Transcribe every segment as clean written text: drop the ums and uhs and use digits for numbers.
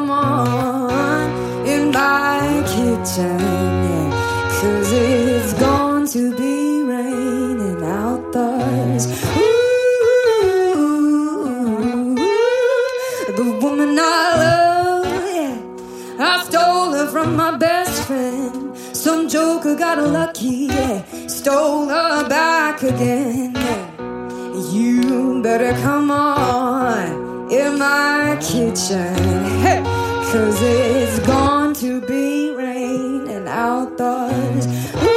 come on in my kitchen, yeah, 'cause it's going to be raining outdoors. Ooh, the woman I love, yeah, I stole her from my best friend. Some joker got lucky, yeah, stole her back again, yeah. You better come on in my kitchen, hey, 'cause it's going to be raining outdoors.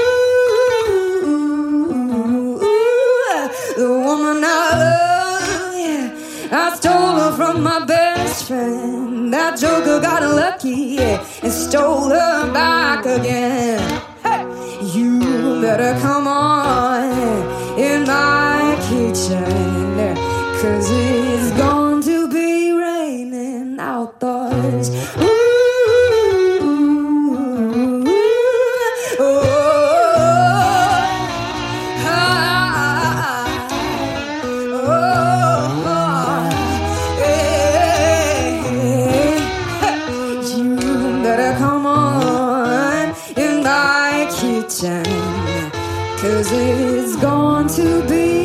Ooh, the woman I love, yeah, I stole her from my best friend. That joker got lucky, yeah, and stole her back again. Hey, you better come on in my kitchen, 'cause it's going to be raining outdoors. Ooh, oh, you better come on in my kitchen, 'cause it's going to be